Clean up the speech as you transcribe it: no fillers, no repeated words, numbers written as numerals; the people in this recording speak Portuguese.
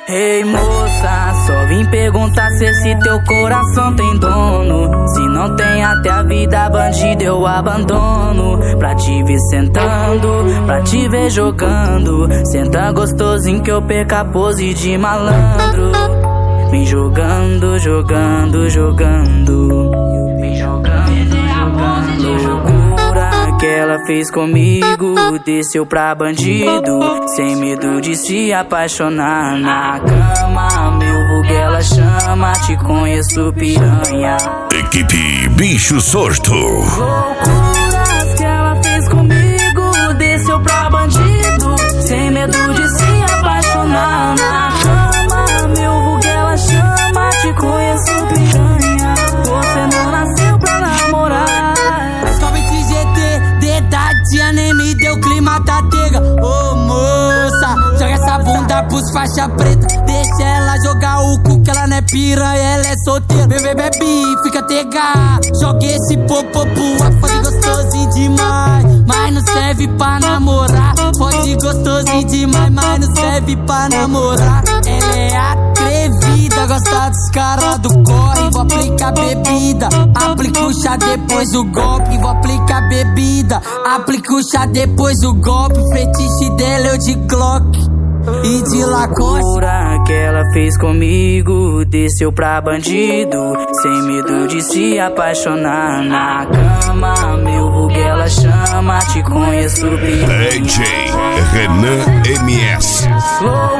Ei moça, só vim perguntar se esse teu coração tem dono. Se não tem, até a vida bandida eu abandono. Pra te ver sentando, pra te ver jogando. Senta gostosinho que eu perca a pose de malandro. Vem jogando, jogando, jogando. Vem jogando, jogando. Loucura que ela fez comigo, desceu pra bandido, sem medo de se apaixonar. Na cama, meu vulgo ela chama, te conheço piranha. Equipe Bicho Sorto. Loucuras que ela fez comigo, desceu pra bandido, sem medo de se apaixonar. Na cama, meu vulgo ela chama, te conheço piranha. Você não nasceu pra namorar. Somente GT, dedadinha nem me deu clima da tega. Ô moça, joga essa bunda pros faixa preta. Deixa ela jogar o cu que ela não é piranha, ela é solteira. Bebê, fica tega. Joga esse popopu, a fode gostosinho demais, mas não serve pra namorar. Fode gostosinho demais, mas não serve pra namorar. Ela é atrevida, gosta dos caras do corre. Vou aplicar bebida, aplica o chá depois o golpe. Vou aplicar bebida, aplica o chá depois o golpe. Fetiche dela eu de Glock e de Lacoste. Loucura que ela fez comigo, desceu pra bandido, sem medo de se apaixonar. Na cama, meu vulgo ela chama, te conheço piranha. DJ Renan MS.